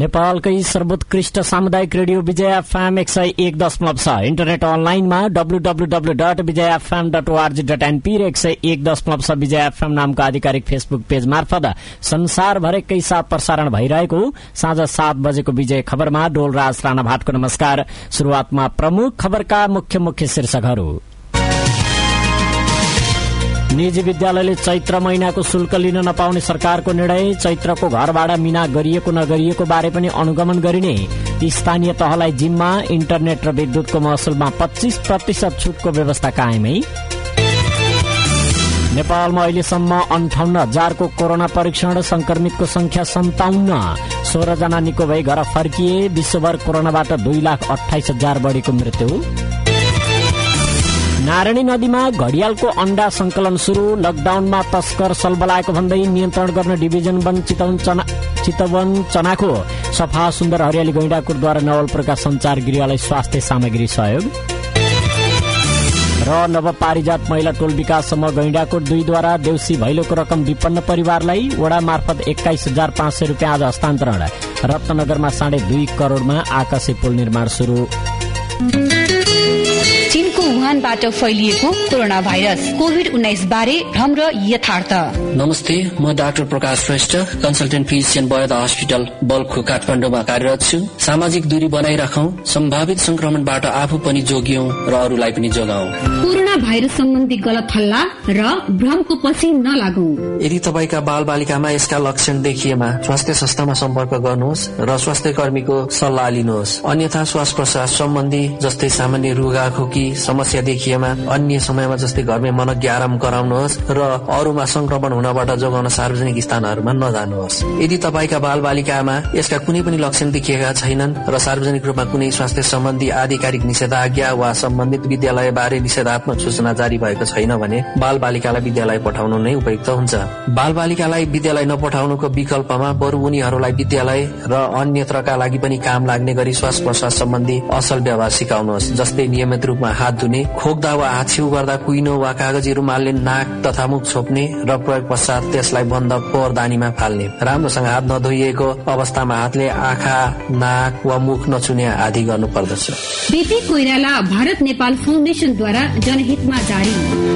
नेपालकै सर्वोत्कृष्ट सामुदायिक रेडियो विजय एफएम 101.6, इन्टरनेट अनलाइनमा www.vijayfm.org.np र 101.6 विजय एफएम नामको आधिकारिक फेसबुक पेज मार्फत संसारभरिकै साथ प्रसारण भइरहेको साँझ 7 बजेको विजय खबरमा डोलराज राणा भाटको नमस्कार। शुरूआतमा प्रमुख खबरका मुख्य शीर्षकहरू। निजी विद्यालयले चैत्र महिनाको शुल्क लिन नपाउने सरकारको निर्णय। चैत्रको घर भाडा मिना गरिएको नगरिएको बारे पनि अनुगमन गरिने। स्थानीय तहलाई जिम्मा। इन्टरनेट र विद्युतको महसुलमा 25% छुटको व्यवस्था कायमै। नेपालमा अहिलेसम्म 58,000 को कोरोना परीक्षण। संक्रमितको संख्या 57। 16 जना निको भई घर फर्किए। विश्वभर कोरोनाबाट 2,28,000 बढीको मृत्यु। नारायणी नदीमा घडियालको अण्डा संकलन शुरू। लकडाउनमा तस्कर सलबलाएको भन्दै नियन्त्रण गर्न डिभिजन वन चितवन चनाखो। सफा सुन्दर हरियाली गैंडाकोटद्वारा नवलपुरका संचार गृहलाई स्वास्थ्य सामग्री सहयोग। र नवपारिजात महिला टोल विकास समूह गैंडाकोट 2 द्वारा देउसी भैलोको रकम विपन्न परिवारलाई वडा मार्फत 21,500 रुपियाँ आज हस्तान्तरण। रत्नगरमा 2.5 करोड़मा आकाशे पुल निर्माण शुरू। चीनको वुहानबाट फैलिएको कोरोना भाइरस कोभिड-19 बारे भ्रम र यथार्थ। नमस्ते, म doctor Prakash Shrestha, consultant physician Bayada hospital Balkhu काठमाडौँमा कार्यरत छु। सामाजिक दूरी बनाइराखौं, सम्भावित संक्रमणबाट आफू पनि जोगियौं र अरूलाई पनि जोगाऊ। कोरोना भाइरस सम्बन्धी गलत हल्ला र भ्रमको पछि नलागौं। यदि तपाईका बालबालिकामा यसका लक्षण देखिएमा स्वास्थ्य संस्थामा सम्पर्क गर्नुहोस् र स्वास्थ्य कर्मीको सल्लाह लिनुहोस्। अन्यथा श्वास प्रश्वास सम्बन्धी जस्तै सामान्य रुघाखोकी समस्या देखिएमा अन्य समयमा जस्तै घरमै मनग्गे आराम गराउनुहोस् र अरूमा संक्रमण हुनबाट जोगाउन सार्वजनिक स्थानहरूमा नजानुहोस्। यदि तपाईका बालबालिकामा यसका कुनै पनि लक्षण देखिएका छैनन् र सार्वजनिक रूपमा कुनै स्वास्थ्य सम्बन्धी आधिकारिक निषेधाज्ञा वा सम्बन्धित विद्यालय बारे निषेधात्मक सूचना जारी भएको छैन भने बालबालिकालाई विद्यालय पठाउनु नै उपयुक्त हुन्छ। बालबालिकालाई विद्यालय नपठाउनुको विकल्पमा बरु उनीहरूलाई विद्यालय र अन्यत्रका लागि पनि काम लाग्ने गरी श्वास प्रश्वास सम्बन्धी असल व्यवहार सिकाउनुहोस्। जस्तै नियमित रूपमा हात धुने, खोक्दा वा हाछिउ गर्दा कुइनो वा कागजी रुमालले नाक तथा मुख छोप्ने र प्रयोग पश्चात त्यसलाई बन्द पोरदानीमा फाल्ने। राम्रोसँग हात नधोइएको अवस्थामा हातले आँखा, नाक वा मुख नछुने आदि गर्नु पर्दछ। बीपी कोइराला भारत नेपाल फाउन्डेशनद्वारा जनहितमा जारी।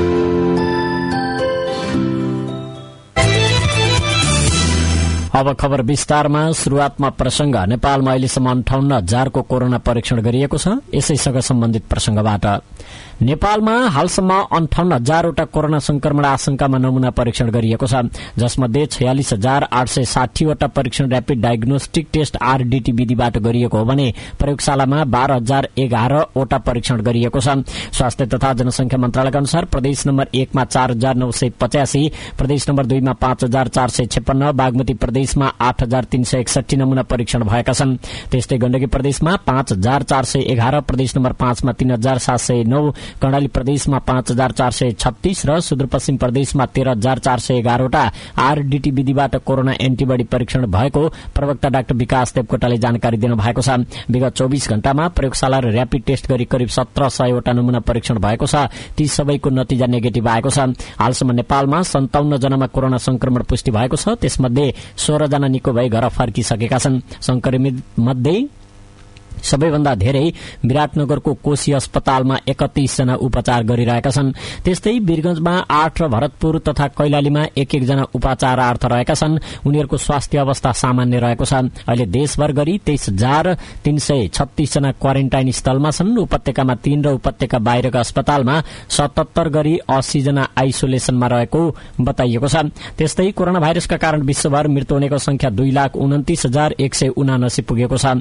अब खबर विस्तारमा। शुरूआतमा प्रसंग। नेपालमा अहिलेसम्म 58,000 को कोरोना परीक्षण गरिएको छ। यसैसँग सम्बन्धित प्रसंगबाट नेपालमा हालसम्म 58,000 वटा कोरोना संक्रमण आशंकामा नमूना परीक्षण गरिएको छ, जसमध्ये 46,860 वटा परीक्षण र्यापिड डायग्नोस्टिक टेस्ट आरडीटी विधिबाट गरिएको हो भने प्रयोगशालामा 12,011 वटा परीक्षण गरिएको छ। स्वास्थ्य तथा जनसंख्या मन्त्रालयका अनुसार प्रदेश नम्बर 1 मा 4,985, प्रदेश नम्बर 2 मा 5,456, बागमती प्रदेशमा 8,361 नमूना परीक्षण भएका छन्। त्यस्तै गण्डकी प्रदेशमा 5,411, प्रदेश नम्बर 5 मा 3,709, कर्णाली प्रदेशमा 5,436 र सुदूरपश्चिम प्रदेशमा 13,411 वटा आरडीटी विधिबाट कोरोना एन्टिबडी परीक्षण भएको प्रवक्ता डाक्टर विकास देवकोटाले जानकारी दिनु भएको छ। विगत 24 घण्टामा प्रयोगशाला र र्यापिड टेस्ट गरी करिब 1,700 वटा नमूना परीक्षण भएको छ। ती सबैको नतिजा नेगेटिभ आएको छ। हालसम्म नेपालमा 57 जनामा कोरोना संक्रमण पुष्टि भएको छ। त्यसमध्ये 16 जना निको भई घर फर्किसकेका छन्। संक्रमित मध्ये सबैभन्दा धेरै विराटनगरको कोशी अस्पतालमा 31 जना उपचार गरिरहेका छन्। त्यस्तै वीरगंजमा 8 र भरतपुर तथा कैलालीमा 1-1 जना उपचारार्थ रहेका छन्। उनीहरूको स्वास्थ्य अवस्था सामान्य रहेको छ। अहिले देशभर गरी 23,336 जना क्वारेन्टाइन स्थलमा छन्। उपत्यकामा 3 र उपत्यका बाहिरका अस्पतालमा 77 गरी 80 जना आइसोलेसनमा रहेको बताइएको छ। त्यस्तै कोरोना भाइरसका कारण विश्वभर मृत्यु हुनेको संख्या 2,29,179 पुगेको छ।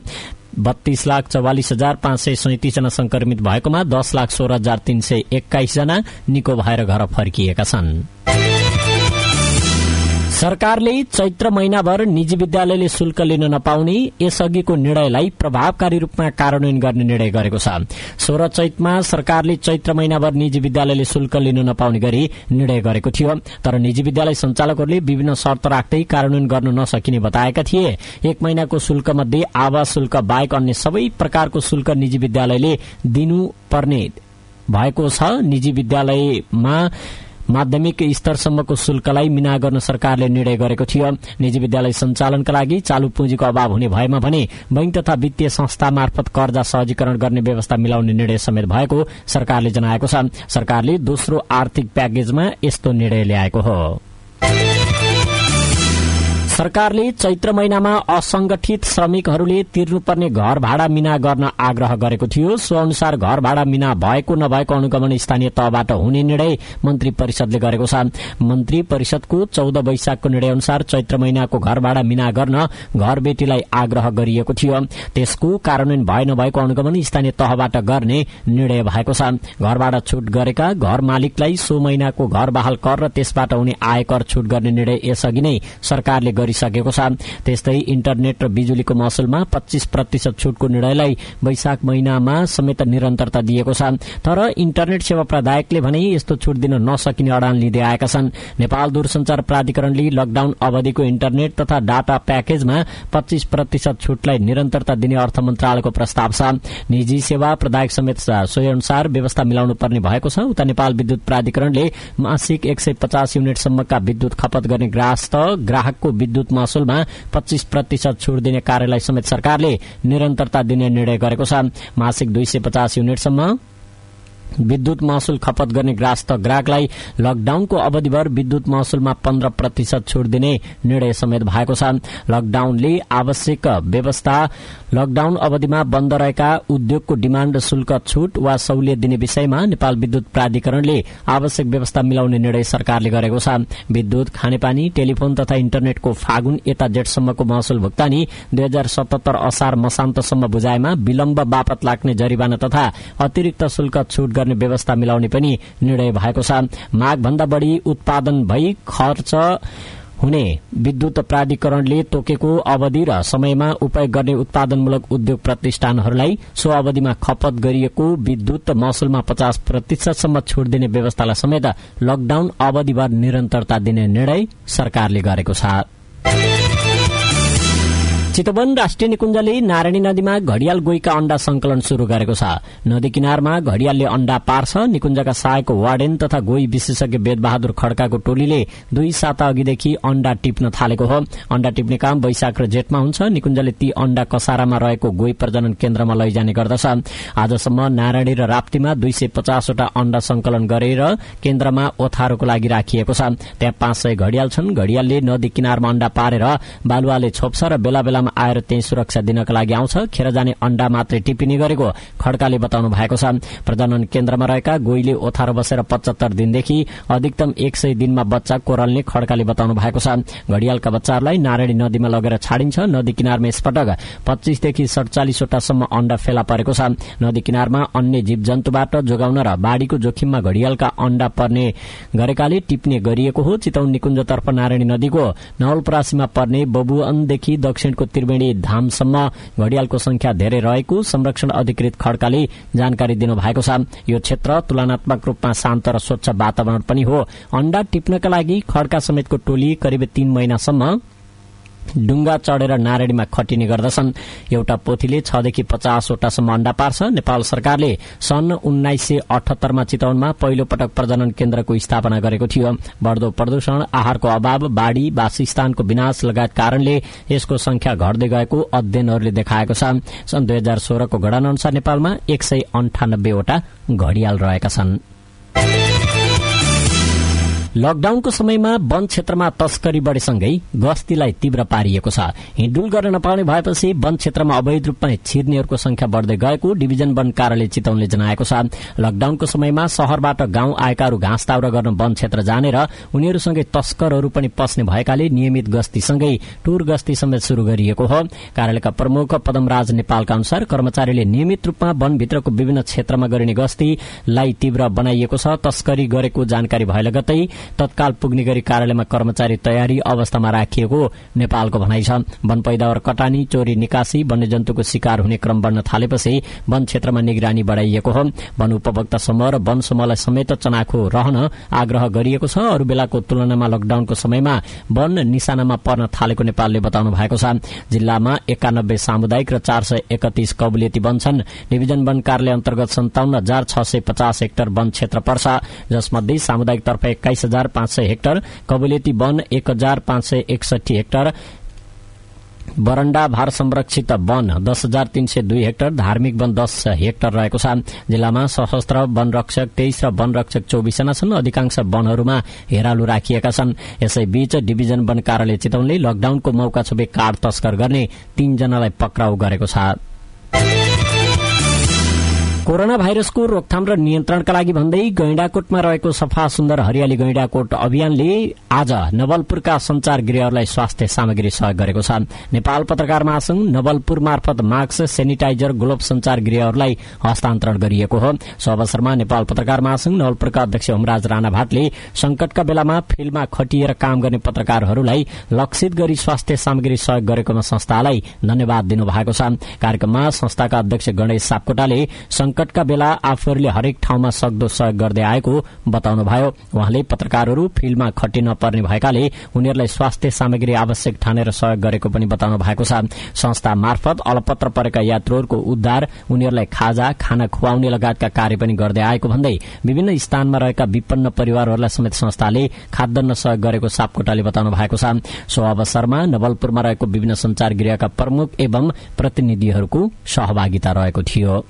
32,44,537 जना संक्रमित भएकोमा 10,16,321 जना निको भएर घर फर्किएका छन्। सरकारले चैत्र महिनाभर निजी विद्यालयले शुल्क लिन नपाउने यसअघिको निर्णयलाई प्रभावकारी रूपमा कार्यान्वयन गर्ने निर्णय गरेको छ। 16 चैतमा सरकारले चैत्र महिनाभर निजी विद्यालयले शुल्क लिन नपाउने गरी निर्णय गरेको थियो। तर निजी विद्यालय संचालकहरूले विभिन्न शर्त राख्दै कार्यान्वयन गर्न नसकिने बताएका थिए। 1 महिनाको शुल्क मध्ये आवास शुल्क बाहेक अन्य सबै प्रकारको शुल्क निजी विद्यालयले दिनुपर्ने भएको छ। निजी विद्यालयमा माध्यमिक स्तरसम्मको शुल्कलाई मिना गर्न सरकारले निर्णय गरेको थियो। निजी विद्यालय सञ्चालनका लागि चालू पुँजीको अभाव हुने भएमा भने बैंक तथा वित्तीय संस्था मार्फत कर्जा सहजीकरण गर्ने व्यवस्था मिलाउने निर्णय समेत भएको सरकारले जनाएको छ। सरकारले दोस्रो आर्थिक प्याकेजमा यस्तो निर्णय ल्याएको हो। सरकारले चैत्र महिनामा असंगठित श्रमिकहरूले तिर्नुपर्ने घर भाडा मिना गर्न आग्रह गरेको थियो। सो अनुसार घर भाडा मिना भएको नभएको अनुगमन स्थानीय तहबाट हुने निर्णय मन्त्री परिषदले गरेको छ। मन्त्री परिषदको 14 वैशाखको निर्णय अनुसार चैत्र महिनाको घर भाडा मिना गर्न घरबेटीलाई आग्रह गरिएको थियो। त्यसको कार्यान्वयन भए नभएको अनुगमन स्थानीय तहबाट गर्ने निर्णय भएको छ। घर भाडा छुट गरेका घर मालिकलाई सो महिनाको घर बहाल कर र त्यसबाट हुने आयकर छुट गर्ने निर्णय यसअघि नै सरकारले गरिसकेको छ। त्यस्तै इन्टरनेट र बिजुलीको महसुलमा 25% छुटको निर्णयलाई वैशाख महिनामा समेत निरन्तरता दिएको छ। तर इन्टरनेट सेवा प्रदायकले भने यस्तो छुट दिन नसकिने अडान लिँदै आएका छन्। नेपाल दूरसञ्चार प्राधिकरणले लकडाउन अवधिको इन्टरनेट तथा डाटा प्याकेजमा 25% छुटलाई निरन्तरता दिने अर्थ मन्त्रालयको प्रस्ताव छ। निजी सेवा प्रदायक समेत सोही अनुसार व्यवस्था मिलाउनु पर्ने भएको छ। उता नेपाल विद्युत प्राधिकरणले मासिक 150 युनिटसम्मका विद्युत खपत गर्ने ग्राहकको विद्युत महसुलमा 25% छुट दिने कार्यलाई समेत सरकारले निरन्तरता दिने निर्णय गरेको छ। मासिक 250 युनिटसम्म विद्युत महसुल खपत गर्ने ग्राहकलाई लकडाउनको अवधिभर विद्युत महसुलमा 15% छुट दिने निर्णय समेत भएको छ। लकडाउनले आवश्यक व्यवस्था लकडाउन अवधिमा बन्द रहेका उद्योगको डिमाण्ड शुल्क छुट वा सहुलियत दिने विषयमा नेपाल विद्युत प्राधिकरणले आवश्यक व्यवस्था मिलाउने निर्णय सरकारले गरेको छ। विद्युत, खानेपानी, टेलिफोन तथा इन्टरनेटको फागुन यता जेठसम्मको महसुल भुक्तानी 2077 असार मसान्तसम्म बुझाएमा विलम्ब बापत लाग्ने जरिवाना तथा अतिरिक्त शुल्क छुट गर्ने व्यवस्था मिलाउने पनि निर्णय भएको छ। माग भन्दा बढ़ी उत्पादन भई खर्च हुने विद्युत प्राधिकरणले तोकेको अवधि र समयमा उपयोग गर्ने उत्पादनमूलक उद्योग प्रतिष्ठानहरूलाई सो अवधिमा खपत गरिएको विद्युत महसुलमा 50% सम्म छुट दिने व्यवस्थालाई समेत लकडाउन अवधिभर निरन्तरता दिने निर्णय सरकारले गरेको छ। चितवन राष्ट्रिय निकुञ्जले नारायणी नदीमा घडियाल गोईका अण्डा संकलन शुरू गरेको छ। नदी किनारमा घडियालले अण्डा पार्छ। निकुञ्जका सहायक वार्डेन तथा गोई विशेषज्ञ वेदबहादुर खड्काको टोलीले 2 साता अघिदेखि अण्डा टिप्न थालेको हो। अण्डा टिप्ने काम वैशाख र जेठमा हुन्छ। निकुञ्जले ती अण्डा कसारामा रहेको गोई प्रजनन केन्द्रमा लैजाने गर्दछ। आजसम्म नारायणी र राप्तीमा 250 वटा अण्डा संकलन गरेर केन्द्रमा ओथारोको लागि राखिएको छ। त्यहाँ 500 घडियाल छन्। घडियालले नदी किनारमा अण्डा पारेर बालुवाले छोप्छ र बेला बेला आएर त्यही सुरक्षा दिनका लागि आउँछ। खेर जाने अण्डा मात्रै टिपिने गरेको खड्काले बताउनु भएको छ। प्रजनन केन्द्रमा रहेका गोईले ओथारो बसेर 75 दिनदेखि अधिकतम 100 दिनमा बच्चा कोरल्ने खड्काले बताउनु भएको छ। घडियालका बच्चाहरूलाई नारायणी नदीमा लगेर छाडिन्छ। नदी किनारमा यसपटक 25 देखि 47 वटासम्म अण्डा फेला परेको छ। नदी किनारमा अन्य जीव जन्तुबाट जोगाउन र बाढ़ीको जोखिममा घडियालका अण्डा पर्ने गरेकाले टिप्ने गरिएको हो। चितवन निकुञ्जतर्फ नारायणी नदीको नवलपरासीमा पर्ने बबुअनदेखि दक्षिणको त्रिवेणी धामसम्म घडियालको संख्या धेरै रहेको संरक्षण अधिकृत खड्काले जानकारी दिनुभएको छ। यो क्षेत्र तुलनात्मक रूपमा शान्त र स्वच्छ वातावरण पनि हो। अण्डा टिप्नका लागि खड्का समेतको टोली करिब 3 महिनासम्म डुङ्गा चढेर नारायणीमा खटिने गर्दछन्। एउटा पोथीले 6 देखि 50 वटासम्म अण्डा पार्छ। नेपाल सरकारले सन् 1978 मा चितवनमा पहिलो पटक प्रजनन केन्द्रको स्थापना गरेको थियो। बढ्दो प्रदूषण, आहारको अभाव, बाढ़ी, वासस्थानको विनाश लगायत कारणले यसको संख्या घट्दै गएको अध्ययनहरूले देखाएको छ। सन् 2016 को गणना अनुसार नेपालमा 198 वटा घडियाल रहेका छन्। लकडाउनको समयमा वन क्षेत्रमा तस्करी बढेसँगै गस्तीलाई तीव्र पारिएको छ। हिँडडुल गर्न नपाउने भएपछि वन क्षेत्रमा अवैध रूपमा छिर्नेहरूको संख्या बढ्दै गएको डिभिजन वन कार्यालय चितवनले जनाएको छ। लकडाउनको समयमा शहरबाट गाउँ आएकाहरू घाँस दाउरा गर्न वन क्षेत्र जाने र उनीहरूसँगै तस्करहरू पनि पस्ने भएकाले नियमित गस्तीसँगै टुर गस्ती समेत शुरू गरिएको हो। कार्यालयका प्रमुख पदमराज नेपालका अनुसार कर्मचारीले नियमित रूपमा वनभित्रको विभिन्न क्षेत्रमा गरिने गस्तीलाई तीव्र बनाइएको छ। तस्करी गरेको जानकारी भए लगतै तत्काल पुग्ने गरी कार्यालयमा कर्मचारी तयारी अवस्थामा राखिएको नेपालको भनाइ छ। वन पैदावार कटानी, चोरी निकासी, वन्यजन्तुको शिकार हुने क्रम बढ्न थालेपछि वन क्षेत्रमा निगरानी बढ़ाइएको हो। वन उपभोक्ता समूह र वन समूहलाई समेत चनाखो रहन आग्रह गरिएको छ। अरू बेलाको तुलनामा लकडाउनको समयमा वन निशानामा पर्न थालेको नेपालले बताउनु भएको छ। जिल्लामा 91 सामुदायिक र 431 कबुलियती वन छन्। डिभिजन वन कार्यालय अन्तर्गत 57,650 हेक्टर वन क्षेत्र पर्छ, जसमध्ये सामुदायिक तर्फ 21,500 हेक्टर, कबुलियती वन 1,561 हेक्टर, बरण्डा भार संरक्षित वन 10,302 हेक्टर, धार्मिक वन 10 हेक्टर रहेको छ। जिल्लामा सशस्त्र वन रक्षक 23 र वन रक्षक 24 जना छन्। अधिकांश वनहरूमा हेरालु राखिएका छन्। यसैबीच डिभिजन वन कार्यालय चितवनले लकडाउनको मौका छुपे कार्ड तस्कर गर्ने 3 जनालाई पक्राउ गरेको छ। कोरोना भाइरसको रोकथाम र नियन्त्रणका लागि भन्दै गैंडाकोटमा रहेको सफा सुन्दर हरियाली गैंडाकोट अभियानले आज नवलपुरका संचार गृहहरूलाई स्वास्थ्य सामग्री सहयोग गरेको छ। नेपाल पत्रकार महासंघ नवलपुर मार्फत मास्क, सेनिटाइजर, ग्लोभ संचार गृहहरूलाई हस्तान्तरण गरिएको हो। सो अवसरमा नेपाल पत्रकार महासंघ नवलपुरका अध्यक्ष हुमराज राणा भाटले संकटका बेलामा फिल्डमा खटिएर काम गर्ने पत्रकारहरूलाई लक्षित गरी स्वास्थ्य सामग्री सहयोग गरेकोमा संस्थालाई धन्यवाद दिनुभएको छ। कार्यक्रममा संस्थाका अध्यक्ष गणेश सापकोटाले संकटका बेला आफूहरूले हरेक ठाउँमा सक्दो सहयोग गर्दै आएको बताउनुभयो। उहाँले पत्रकारहरू फिल्डमा खटिन पर्ने भएकाले उनीहरूलाई स्वास्थ्य सामग्री आवश्यक ठानेर सहयोग गरेको पनि बताउनु भएको छ। संस्था मार्फत अलपत्र परेका यात्रुहरूको उद्धार, उनीहरूलाई खाजा, खाना खुवाउने लगायतका कार्य पनि गर्दै आएको भन्दै विभिन्न स्थानमा रहेका विपन्न परिवारहरूलाई समेत संस्थाले खाद्यान्न सहयोग गरेको सापकोटाले बताउनु भएको छ। सो अवसरमा नवलपुरमा रहेको विभिन्न संचार गृहका प्रमुख एवं प्रतिनिधिहरूको सहभागिता रहेको थियो।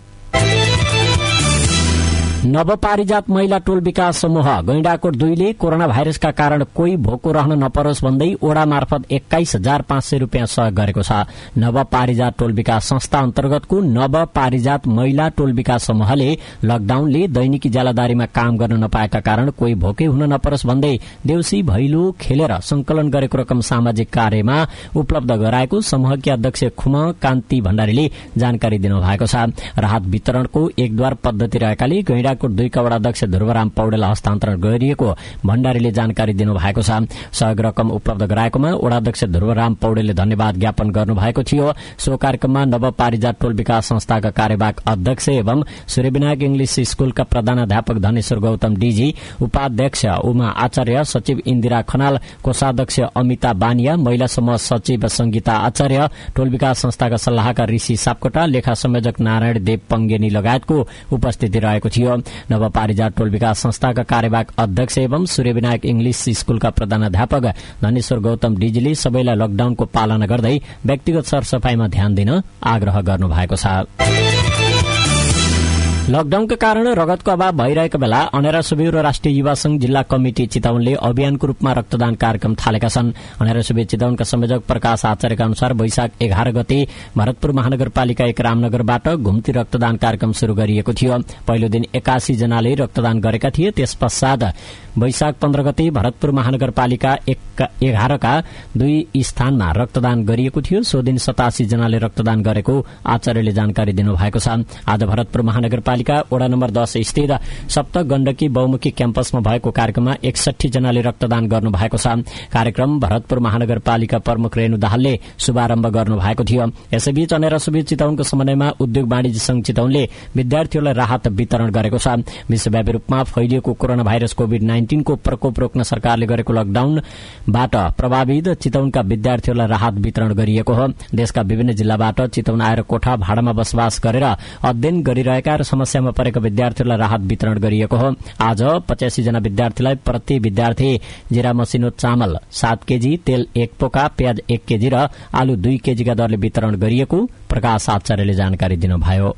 नवपारिजात महिला टोल विकास समूह गैंडाकोट 2 ले कोरोना भाइरसका कारण कोही भोको रहन नपरोस् भन्दै ओडा मार्फत 21,500 रूपियाँ सहयोग गरेको छ। नवपारिजात टोल विकास संस्था अन्तर्गतको नवपारिजात महिला टोल विकास समूहले लकडाउनले दैनिकी ज्यालादारीमा काम गर्न नपाएका कारण कोही भोकै हुन नपरोस् भन्दै देउसी भैलो खेलेर संकलन गरेको रकम सामाजिक कार्यमा उपलब्ध गराएको समूहकी अध्यक्ष खुम कान्ति भण्डारीले जानकारी दिनुभएको छ। राहत वितरणको एकद्वार पद्धति रहेकाले गैंडाकोट 2 का वडाध्यक्ष ध्रुवराम पौडेललाई हस्तान्तरण गरिएको भण्डारीले जानकारी दिनुभएको छ। सहयोग रकम उपलब्ध गराएकोमा वडाध्यक्ष ध्रुवराम पौडेलले धन्यवाद ज्ञापन गर्नुभएको थियो। सो कार्यक्रममा नवपारिजात टोल विकास संस्थाका कार्यवाहक अध्यक्ष एवं सूर्यविनायक इंग्लिश स्कूलका प्रधानाध्यापक धनेश्वर गौतम डीजी, उपाध्यक्ष उमा आचार्य, सचिव इन्दिरा खनाल, कोषाध्यक्ष अमिता बानिया, महिला समूह सचिव संगीता आचार्य, टोल विकास संस्थाका सल्लाहकार ऋषि सापकोटा, लेखा संयोजक नारायण देव पंगेनी लगायतको उपस्थिति रहेको थियो। नवपारिजात टोल विकास संस्थाका कार्यवाहक अध्यक्ष एवं सूर्यविनायक इंग्लिश स्कूलका प्रधानाध्यापक धनेश्वर गौतम डीजीले सबैलाई लकडाउनको पालना गर्दै व्यक्तिगत सरसफाईमा ध्यान दिन आग्रह गर्नुभएको छ। लकडाउनका कारण रगतको अभाव भइरहेको बेला अनेरा सुबेर र राष्ट्रिय युवा संघ जिल्ला कमिटी चितवनले अभियानको रूपमा रक्तदान कार्यक्रम थालेका छन्। अनेरा सुबेर चितवनका संयोजक प्रकाश आचार्यका अनुसार वैशाख 11 गते भरतपुर महानगरपालिका 1 रामनगरबाट घुम्ती रक्तदान कार्यक्रम शुरू गरिएको थियो। पहिलो दिन 81 जनाले रक्तदान गरेका थिए। त्यस पश्चात वैशाख 15 गते भरतपुर महानगरपालिका 11 का 2 स्थानमा रक्तदान गरिएको थियो। सो दिन 87 जनाले रक्तदान गरेको आचार्यले जानकारी दिनुभएको छ। आज भरतपुर महानगरपालिका वडा नम्बर 10 स्थित सप्त गण्डकी बहुमुखी क्याम्पसमा भएको कार्यक्रममा 61 जनाले रक्तदान गर्नु भएको छ। कार्यक्रम भरतपुर महानगरपालिका प्रमुख रेणु दाहालले शुभारम्भ गर्नु भएको थियो। यसैबीच अनेरा सुबेर चितवनको समन्वयमा उद्योग वाणिज्य संघ चितवनले विद्यार्थीहरूलाई राहत वितरण गरेको छ। विश्वव्यापी रूपमा फैलिएको कोरोना भाइरस कोभिड-19 को प्रकोप रोक्न सरकारले गरेको लकडाउनबाट प्रभावित चितवनका विद्यार्थीहरूलाई राहत वितरण गरिएको हो। देशका विभिन्न जिल्लाबाट चितवन आएर कोठा भाडामा बसोबास गरेर अध्ययन गरिरहेका र समस्यामा परेका विद्यार्थीहरूलाई राहत वितरण गरिएको हो। आज 85 जना विद्यार्थीलाई प्रति विद्यार्थी जिरा मसिनो चामल 7 केजी, तेल 1 पोका, प्याज 1 केजी र आलु 2 केजीका दरले वितरण गरिएको प्रकाश आचार्यले जानकारी दिनुभयो।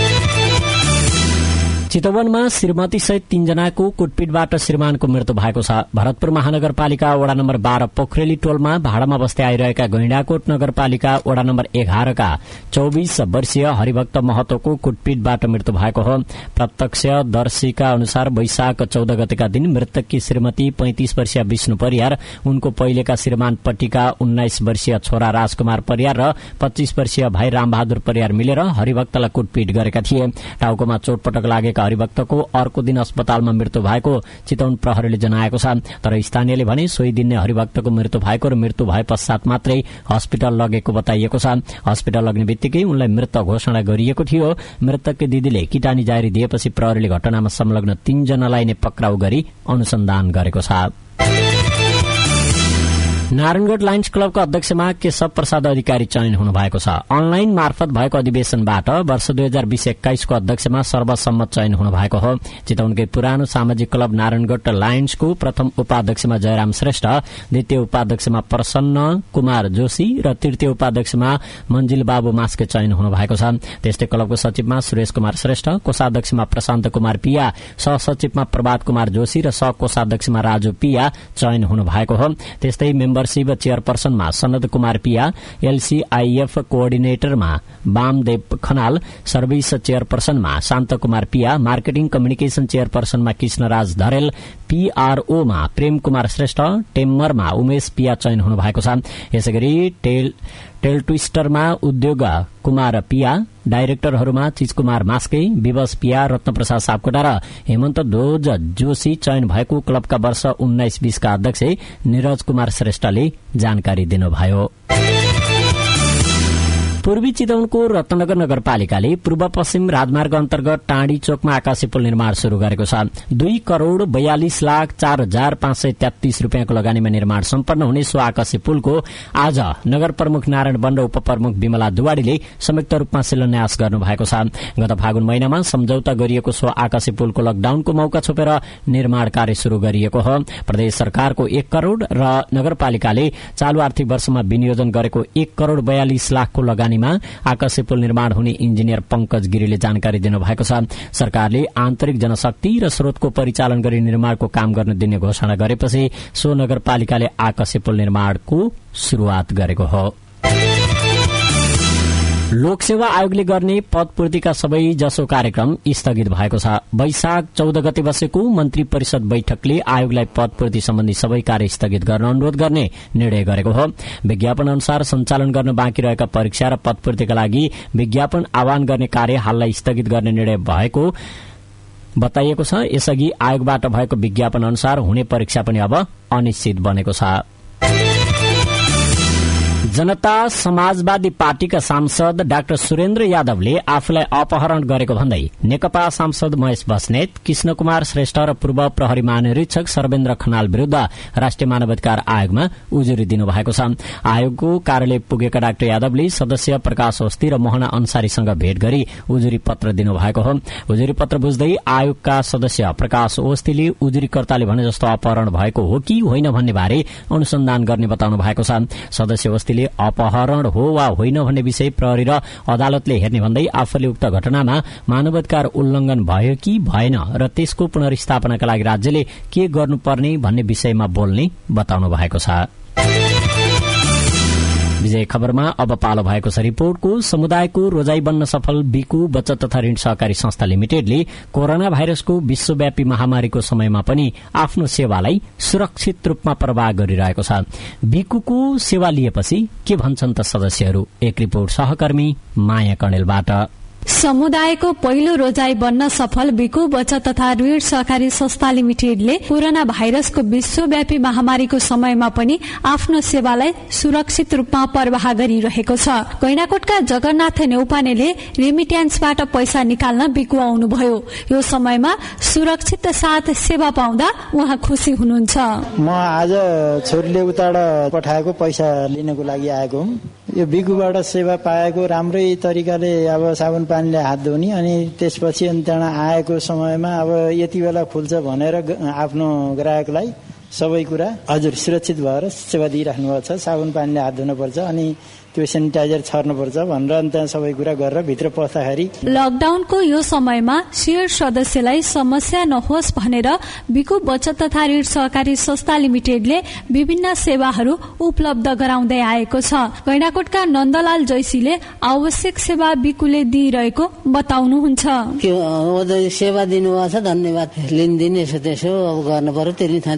चितवनमा श्रीमती सहित 3 जनाको कुटपिटबाट श्रीमानको मृत्यु भएको छ। भरतपुर महानगरपालिका वडा नम्बर 12 पोखरेली टोलमा भाडामा बस्दै आइरहेका गैंडाकोट नगरपालिका वडा नम्बर 11 का 24 वर्षीय हरिभक्त महतोको कुटपिटबाट मृत्यु भएको हो। प्रत्यक्षदर्शीका अनुसार वैशाख 14 गतेका दिन मृतककी श्रीमती 35 वर्षीय विष्णु परियार, उनको पहिलेका श्रीमान पट्टीका 19 वर्षीय छोरा राजकुमार परियार र 25 वर्षीय भाइ रामबहादुर परियार मिलेर हरिभक्तलाई कुटपिट गरेका थिए। टाउकोमा चोटपटक लागेका भएका हरिभक्तको अर्को दिन अस्पतालमा मृत्यु भएको चितवन प्रहरीले जनाएको छ। तर स्थानीयले भने सोही दिन नै हरिभक्तको मृत्यु भएको र मृत्यु भए पश्चात मात्रै अस्पताल लगेको बताइएको छ। अस्पताल लग्ने बित्तिकै उनलाई मृत घोषणा गरिएको थियो। मृतककी दिदीले किटानी जारी दिएपछि प्रहरीले घटनामा संलग्न 3 जनालाई नै पक्राउ गरी अनुसन्धान गरेको छ। नारायणगढ़ लायन्स क्लबका अध्यक्षमा केशव प्रसाद अधिकारी चयन हुनु भएको छ। अनलाइन मार्फत भएको अधिवेशनबाट वर्ष 2020-21 को अध्यक्षमा सर्वसम्मत चयन हुनु भएको हो। चितवनकै पुरानो सामाजिक क्लब नारायणगढ़ लायन्सको प्रथम उपाध्यक्षमा जयराम श्रेष्ठ, द्वितीय उपाध्यक्षमा प्रसन्न कुमार जोशी र तृतीय उपाध्यक्षमा मन्जिल बाबु मास्के चयन हुनु भएको छ। त्यस्तै क्लबको सचिवमा सुरेश कुमार श्रेष्ठ, कोषाध्यक्षमा प्रशान्त कुमार पिया, सहसचिवमा प्रभात कुमार जोशी र सहकोषाध्यक्षमा राजु पिया चयन हुनु भएको हो। त्यस्तै मेम्बरशिप चेयरपर्सनमा सनद कुमार पिया, एलसीआईएफ कोअर्डिनेटरमा वामदेव खनाल, सर्भिस चेयरपर्सनमा शान्त कुमार पिया, मार्केटिङ कम्युनिकेशन चेयरपर्सनमा कृष्णराज धरेल, पीआरओमा प्रेम कुमार श्रेष्ठ, टेम्मरमा उमेश पिया चयन हुनु भएको छ। यसैगरी टेलट्विस्टरमा उद्योग कुमार पिया, डाइरेक्टरहरूमा चिजकुमार मास्के, विवश पिया, रत्नप्रसाद सापकोटा र हेमन्त ध्वज जोशी चयन भएको क्लबका वर्ष 19-20 का अध्यक्ष निरज कुमार श्रेष्ठले जानकारी दिनुभयो। पूर्वी चितवनको रत्नगर नगरपालिकाले पूर्व पश्चिम राजमार्ग अन्तर्गत टाँडी चोकमा आकाशे पुल निर्माण शुरू गरेको छ। 2,42,04,533 रुपियाँको लगानीमा निर्माण सम्पन्न हुने सो आकाशे पुलको आज नगर प्रमुख नारायण वन र उपप्रमुख विमला दुवाडीले संयुक्त रूपमा शिलान्यास गर्नु भएको छ। गत फागुन महिनामा सम्झौता गरिएको सो आकाशे पुलको लकडाउनको मौका छोपेर निर्माण कार्य शुरू गरिएको हो। प्रदेश सरकारको 1 करोड़ र नगरपालिकाले चालू आर्थिक वर्षमा विनियोजन गरेको 1,42 करोड़को लगानी आकाशे पुल निर्माण हुने इन्जिनियर पंकज गिरीले जानकारी दिनुभएको छ। सरकारले आन्तरिक जनशक्ति र स्रोतको परिचालन गरी निर्माणको काम गर्न दिने घोषणा गरेपछि सो नगरपालिकाले आकाशे पुल निर्माणको शुरूआत गरेको हो। लोकसेवा आयोगले गर्ने पदपूर्तिका सबै जसो कार्यक्रम स्थगित भएको छ। वैशाख 14 गते बसेको मन्त्री परिषद बैठकले आयोगलाई पदपूर्ति सम्बन्धी सबै कार्य स्थगित गर्न अनुरोध गर्ने निर्णय गरेको हो। विज्ञापन अनुसार सञ्चालन गर्न बाँकी रहेका परीक्षा र पदपूर्तिका लागि विज्ञापन आह्वान गर्ने कार्य हाललाई स्थगित गर्ने निर्णय भएको बताइएको छ। यसअघि आयोगबाट भएको विज्ञापन अनुसार हुने परीक्षा पनि अब अनिश्चित बनेको छ। जनता समाजवादी पार्टीका सांसद डाक्टर सुरेन्द्र यादवले आफूलाई अपहरण गरेको भन्दै नेकपा सांसद महेश बस्नेत, कृष्ण कुमार श्रेष्ठ र पूर्व प्रहरी महानिरीक्षक सर्वेन्द्र खनाल विरूद्ध राष्ट्रिय मानवाधिकार आयोगमा उजुरी दिनुभएको छ। आयोगको कार्यालय पुगेका डाक्टर यादवले सदस्य प्रकाश ओस्ती र मोहना अन्सारीसँग भेट गरी उजुरी पत्र दिनुभएको हो। उजुरी पत्र बुझ्दै आयोगका सदस्य प्रकाश ओस्तीले उजुरीकर्ताले भने जस्तो अपहरण भएको हो कि होइन भन्ने बारे अनुसन्धान गर्ने बताउनु भएको छ। सदस्य ओस्तीले अपहरण हो वा होइन भन्ने विषय प्रहरी र अदालतले हेर्ने भन्दै आफूले उक्त घटनामा मानवाधिकार उल्लंघन भयो कि भएन र त्यसको पुनर्स्थापनाका लागि राज्यले के गर्नुपर्ने भन्ने विषयमा बोल्ने बताउनु भएको छ। विजय खबरमा अब पालो भएको छ रिपोर्टको। समुदायको रोजाई बन्न सफल बिकु बचत तथा ऋण सहकारी संस्था लिमिटेडले कोरोना भाइरसको विश्वव्यापी महामारीको समयमा पनि आफ्नो सेवालाई सुरक्षित रूपमा प्रवाह गरिरहेको छ। बिकुको सेवा लिएपछि के भन्छन् त सदस्यहरू? एक रिपोर्ट सहकर्मी माया कणेलबाट। समुदायको पहिलो रोजाई बन्न सफल बिकु बचत तथा ऋण सहकारी संस्था लिमिटेडले कोरोना भाइरसको विश्वव्यापी महामारीको समयमा पनि आफ्नो सेवालाई सुरक्षित रूपमा प्रवाह गरिरहेको छ। गैंडाकोटका जगन्नाथ नेउपानेले रेमिट्यान्सबाट पैसा निकाल्न बिकु आउनुभयो। यो समयमा सुरक्षित साथ सेवा पाउँदा उहाँ खुसी हुनुहुन्छ। म आज छोरीले उताबाट पठाएको पैसा लिनको लागि आएको हुँ। यो बिकुबाट सेवा पाएको राम्रै तरिकाले अब साबुन पानीले हात धुने अनि त्यसपछि त्यहाँ आएको समयमा अब यति बेला खुल्छ भनेर आफ्नो ग्राहकलाई सबै कुरा हजुर सुरक्षित भएर सेवा दिइराख्नु भएको छ। साबुन पानीले हात धुनुपर्छ अनि त्यो सेनिटाइजर छर्नुपर्छ भनेर त्यहाँ सबै कुरा गरेर भित्र पस्दाखेरि लकडाउनको यो समयमा शेयर सदस्यलाई समस्या नहोस् भनेर बिकु बचत तथा ऋण सहकारी संस्था लिमिटेडले विभिन्न सेवाहरू उपलब्ध गराउँदै आएको छ। गैंडाकोटका नन्दलाल जैसीले आवश्यक सेवा बिकुले दिइरहेको बताउनुहुन्छ। सेवा दिनुभएको छ, धन्यवाद। लेनदेन यसो त्यसो अब गर्नु पर्यो, तिर्ने ठाउँ तिर्नु पर्यो,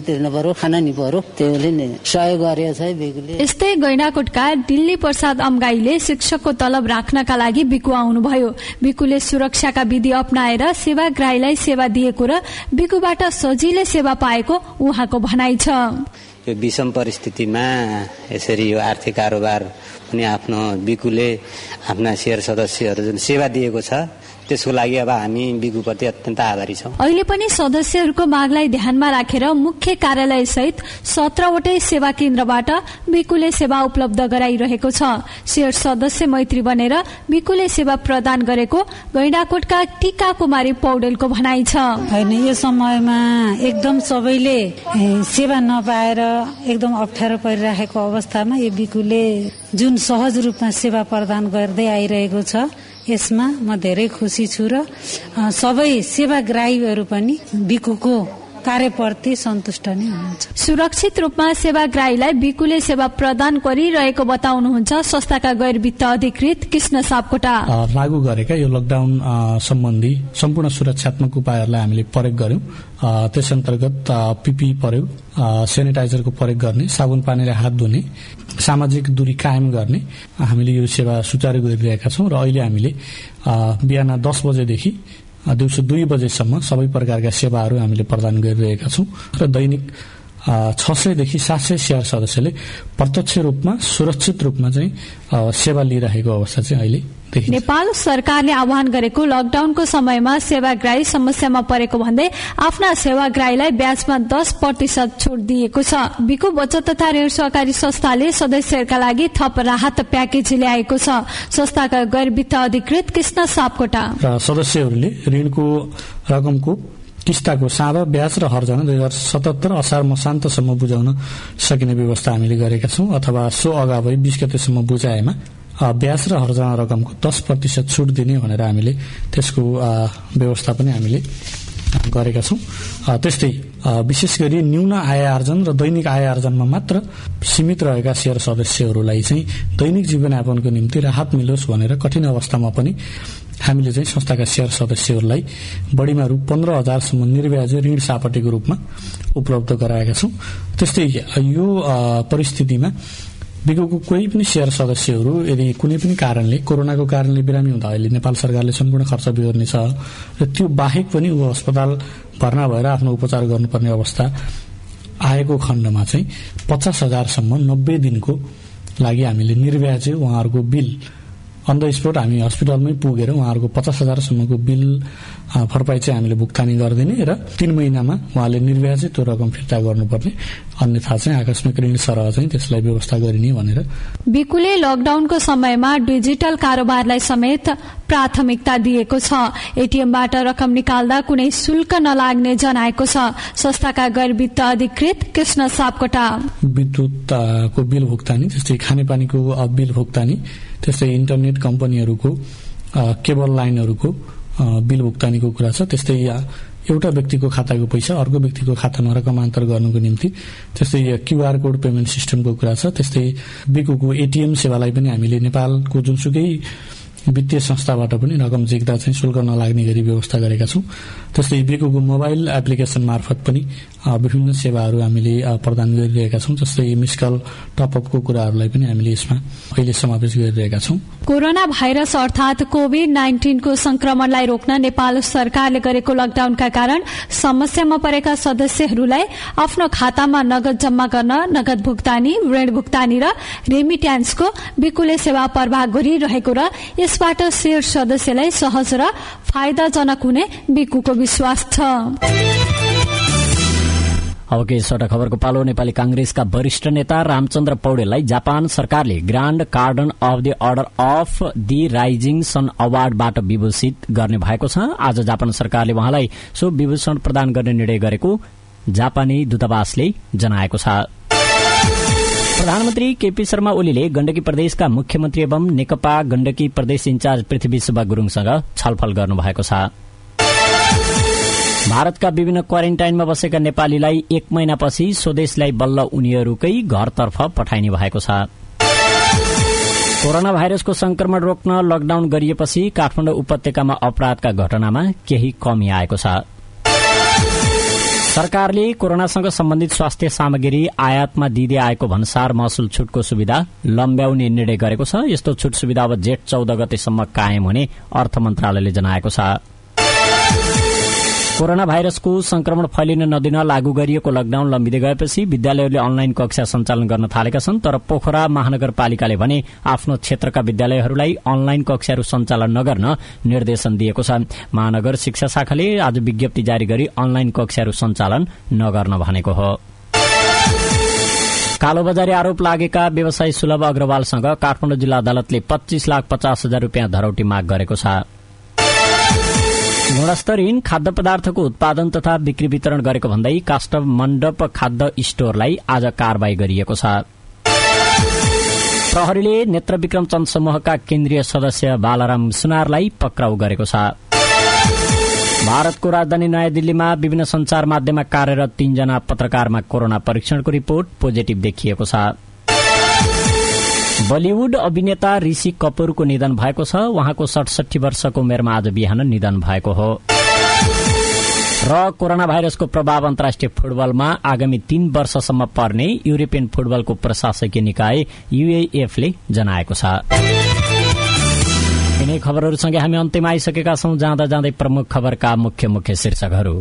पर्यो, खान नि पर्यो, त्यसले नि सहयोग गरेको छ बिकुले। यस्तै गैंडाकोटका दिल्ली प्रसाद अम्गाईले शिक्षकको तलब राख्नका लागि बिकु आउनुभयो। बिकुले सुरक्षाका विधि अपनाएर सेवाग्राहीलाई सेवा दिएको र बिकुबाट सजिलै सेवा पाएको उहाँको भनाइ छ। यो विषम परिस्थितिमा यसरी यो आर्थिक कारोबार पनि आफ्नो बिकुले आफ्ना शेयर सदस्यहरू जुन सेवा दिएको छ त्यसको लागि अब हामी बिकुप्रति अत्यन्त आभारी छौं। अहिले पनि सदस्यहरूको मागलाई ध्यानमा राखेर मुख्य कार्यालय सहित 17 वटै सेवा केन्द्रबाट बिकुले सेवा उपलब्ध गराइरहेको छ। शेयर सदस्य मैत्री बनेर बिकुले सेवा प्रदान गरेको गैंडाकोटका टीका कुमारी पौडेलको भनाइ छ। हैन, यो समयमा एकदम सबैले सेवा नपाएर एकदम अप्ठ्यारो परिरहेको अवस्थामा यो बिकुले जुन सहज रूपमा सेवा प्रदान गर्दै आइरहेको छ यसमा म धेरै खुसी छु र सबै सेवाग्राहीहरू पनि बिकुको कार्यप्रति सन्तुष्ट नै हुनुहुन्छ। सुरक्षित रूपमा सेवाग्राहीलाई बिकुले सेवा प्रदान गरिरहेको बताउनुहुन्छ संस्थाका गैर वित्त अधिकृत कृष्ण सापकोटा। लागू गरेका यो लकडाउन सम्बन्धी सम्पूर्ण सुरक्षात्मक उपायहरूलाई हामीले प्रयोग गर्यौं। त्यस अन्तर्गत पीपी प्रयोग, सेनिटाइजरको प्रयोग गर्ने, साबुन पानीले हात धुने, सामाजिक दूरी कायम गर्ने हामीले यो सेवा सुचारू गरिरहेका छौं र अहिले हामीले बिहान 10 बजेदेखि दिउँसो 2 बजेसम्म सबै प्रकारका सेवाहरू हामीले प्रदान गरिरहेका छौं र दैनिक 600 देखि 700 शेयर सदस्यले प्रत्यक्ष रूपमा सुरक्षित रूपमा चाहिँ सेवा लिइरहेको अवस्था चाहिँ अहिले देखिन्छ। नेपाल सरकारले आह्वान गरेको लकडाउनको समयमा सेवाग्राही समस्यामा परेको भन्दै आफ्ना सेवाग्राहीलाई ब्याजमा 10% छुट दिएको छ। बिकु बचत तथा ऋण सहकारी संस्थाले सदस्यहरूका लागि थप राहत प्याकेज ल्याएको छ। संस्थाका गैर वित्त अधिकृत कृष्ण सापकोटा। सदस्यहरूले ऋणको रकमको किस्ताको सादा ब्याज र हर्जना 2077 असार मसान्तसम्म बुझाउन सकिने व्यवस्था हामीले गरेका छौं अथवा सो अगावै 20 गतेसम्म बुझाएमा ब्याज र हर्जना रकमको 10% छुट दिने भनेर हामीले त्यसको व्यवस्था पनि हामीले गरेका छौं। त्यस्तै विशेष गरी न्यून आय आर्जन र दैनिक आय आर्जनमा मात्र सीमित रहेका शेयर सदस्यहरूलाई चाहिँ दैनिक जीवनयापनको निम्ति राहत मिलोस् भनेर कठिन अवस्थामा पनि हामीले चाहिँ संस्थाका शेयर सदस्यहरूलाई बढीमा रु 15,000 सम्म निर्ब्याज ऋण सापटेको रूपमा उपलब्ध गराएका छौं। त्यस्तै यो परिस्थितिमा बिकुको कोही पनि शेयर सदस्यहरू यदि कुनै पनि कारणले कोरोनाको कारणले बिरामी हुँदा अहिले नेपाल सरकारले सम्पूर्ण खर्च बिहोर्ने छ र त्यो बाहेक पनि ऊ अस्पताल भर्ना भएर आफ्नो उपचार गर्नुपर्ने अवस्था आएको खण्डमा चाहिँ 50,000 सम्म 90 दिनको लागि हामीले निर्ब्याज उहाँहरूको बिल अन द स्पोट हामी हस्पिटलमै पुगेर उहाँहरूको 50,000 सम्मको बिल भरपाई चाहिँ हामीले भुक्तानी गरिदिने र 3 महिनामा उहाँले निर्ब्याज त्यो रकम फिर्ता गर्नुपर्ने, अन्यथा चाहिँ आकस्मिक ऋण सरह चाहिँ त्यसलाई व्यवस्था गरिने भनेर। बिकुले लकडाउनको समयमा डिजिटल कारोबारलाई समेत प्राथमिकता दिएको छ। एटीएमबाट रकम निकाल्दा कुनै शुल्क नलाग्ने जनाएको छ संस्थाका गैर वित्त अधिकृत कृष्ण सापकोटा। विद्युतको बिल भुक्तानी, त्यस्तै खानेपानीको बिल भुक्तानी, त्यस्तै इन्टरनेट कम्पनीहरूको केबल लाइनहरूको बिल भुक्तानीको कुरा छ। त्यस्तै एउटा व्यक्तिको खाताको पैसा अर्को व्यक्तिको खातामा रकमान्तर गर्नुको निम्ति त्यस्तै क्यूआर कोड पेमेन्ट सिस्टमको कुरा छ। त्यस्तै बिकुको एटीएम सेवालाई पनि हामीले नेपालको जुनसुकै वित्तीय संस्थाबाट पनि रकम झिक्दा चाहिँ शुल्क नलाग्ने गरी व्यवस्था गरेका छौं। त्यस्तै बिकुको मोबाइल एप्लिकेशन मार्फत पनि विभिन्न सेवाहरू हामीले प्रदान गरिरहेका छौं। जस्तै मिसकल टपअपको कुराहरूलाई पनि हामीले यसमा अहिले समावेश गरिरहेका छौं। कोरोना भाइरस अर्थात कोभिड-19 को संक्रमणलाई रोक्न नेपाल सरकारले गरेको लकडाउनका कारण समस्यामा परेका सदस्यहरूलाई आफ्नो खातामा नगद जम्मा गर्न नगद भुक्तानी, ऋण भुक्तानी र रेमिट्यान्सको बिकुले सेवा प्रवाह गरिरहेको र यसबाट शेयर सदस्यलाई सहज र फाइदाजनक हुने बिकुको विश्वास छ। अब के छोटा खबरको पालो। नेपाली कांग्रेसका वरिष्ठ नेता रामचन्द्र पौडेललाई जापान सरकारले grand cordon of the order of the rising sun अवार्डबाट विभूषित गर्ने भएको छ। आज जापान सरकारले उहाँलाई सो विभूषण प्रदान गर्ने निर्णय गरेको जापानी दूतावासले जनाएको छ। प्रधानमन्त्री केपी शर्मा ओलीले गण्डकी प्रदेशका मुख्यमन्त्री एवं नेकपा गण्डकी प्रदेश इन्चार्ज पृथ्वी सुब्बा गुरूङसँग छलफल गर्नुभएको छ। भारतका विभिन्न क्वारेन्टाइनमा बसेका नेपालीलाई 1 महिनापछि स्वदेशलाई बल्ल उनीहरूकै घरतर्फ पठाइने भएको छ। कोरोना भाइरसको संक्रमण रोक्न लकडाउन गरिएपछि काठमाडौँ उपत्यकामा अपराधका घटनामा केही कमी आएको छ। सरकारले कोरोनासँग सम्बन्धित स्वास्थ्य सामग्री आयातमा दिँदै आएको भन्सार महसुल छुटको सुविधा लम्ब्याउने निर्णय गरेको छ। यस्तो छुट सुविधा अब जेठ 14 गतेसम्म कायम हुने अर्थ मन्त्रालयले जनाएको छ। कोरोना भाइरसको संक्रमण फैलिन नदिन लागू गरिएको लकडाउन लम्बिँदै गएपछि विद्यालयहरूले अनलाइन कक्षा सञ्चालन गर्न थालेका छन्। तर पोखरा महानगरपालिकाले भने आफ्नो क्षेत्रका विद्यालयहरूलाई अनलाइन कक्षाहरू सञ्चालन नगर्न निर्देशन दिएको छ। महानगर शिक्षा शाखाले आज विज्ञप्ति जारी गरी अनलाइन कक्षाहरू सञ्चालन नगर्न भनेको हो। कालोबजारी आरोप लागेका व्यवसायी सुलभ अग्रवालसँग काठमाडौँ जिल्ला अदालतले 25,50,000 रूपियाँ धरौटी माग गरेको छ। गुणस्तरहीन खाद्य पदार्थको उत्पादन तथा बिक्री वितरण गरेको भन्दै काष्ठ मण्डप खाद्य स्टोरलाई आज कारवाही गरिएको छ। प्रहरीले नेत्र विक्रम चन्द समूहका केन्द्रीय सदस्य बालाराम सुनारलाई पक्राउ गरेको छ। भारतको राजधानी नयाँ दिल्लीमा विभिन्न संचार माध्यममा कार्यरत 3 जना पत्रकारमा कोरोना परीक्षणको रिपोर्ट पोजिटिभ देखिएको छ। बलिउड अभिनेता ऋषि कपूरको निधन भएको छ। उहाँको 67 वर्षको उमेरमा आज बिहान निधन भएको हो। र कोरोना भाइरसको प्रभाव अन्तर्राष्ट्रिय फुटबलमा आगामी 3 वर्षसम्म पर्ने युरोपियन फुटबलको प्रशासकीय निकाय यूएएफले जनाएको छ। यिनै खबरहरूसँगै हामी अन्त्यमा आइसकेका छौं। जाँदा जाँदै प्रमुख खबरका मुख्य शीर्षकहरू।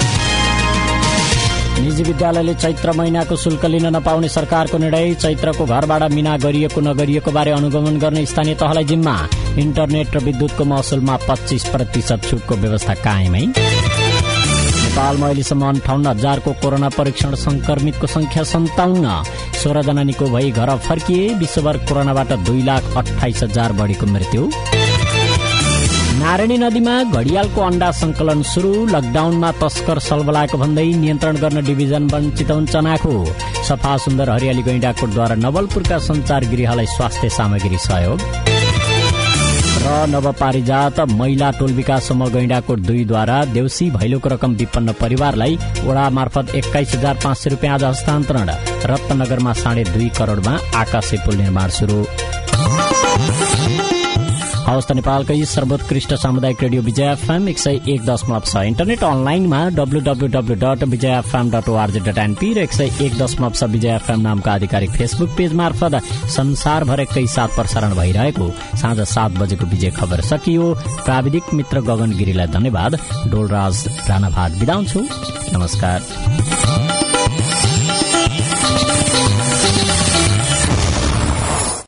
निजी विद्यालयले चैत्र महिनाको शुल्क लिन नपाउने सरकारको निर्णय। चैत्रको घरबाट मिना गरिएको नगरिएको बारे अनुगमन गर्ने स्थानीय तहलाई जिम्मा। इन्टरनेट र विद्युतको महसुलमा 25% छुटको व्यवस्था कायमै। नेपालमा अहिलेसम्म 58,000 को कोरोना परीक्षण संक्रमितको संख्या 57। 16 जना निको भई घर फर्किए। विश्वभर कोरोनाबाट 2,28,000 बढीको मृत्यु। नारायणी नदीमा घडियालको अण्डा संकलन शुरू। लकडाउनमा तस्कर सलबलाएको भन्दै नियन्त्रण गर्न डिभिजन वन चितवन चनाखो। सफा सुन्दर हरियाली गैंडाकोटद्वारा नवलपुरका संचार गृहलाई स्वास्थ्य सामग्री सहयोग। र नवपारिजात महिला टोल विकास समूह गैंडाकोट 2 द्वारा देउसी भैलोको रकम विपन्न परिवारलाई वडा मार्फत 21,500 रूपियाँ आज हस्तान्तरण। रत्नगरमा 2.5 करोड़मा आकाशे पुल निर्माण शुरू। हवस् त नेपालकै सर्वोत्कृष्ट सामुदायिक रेडियो विजय एफएम 101.6 इन्टरनेट अनलाइनमा www.vijayfm.org.np र 101.6 विजय एफएम नामका आधिकारिक फेसबुक पेज मार्फत संसारभर एकैसाथ प्रसारण भइरहेको साँझ 7 बजेको विजय खबर सकियो। प्राविधिक मित्र गगन गिरीलाई धन्यवाद। डोलराज राणाभाग बिदा हुन्छु। नमस्कार।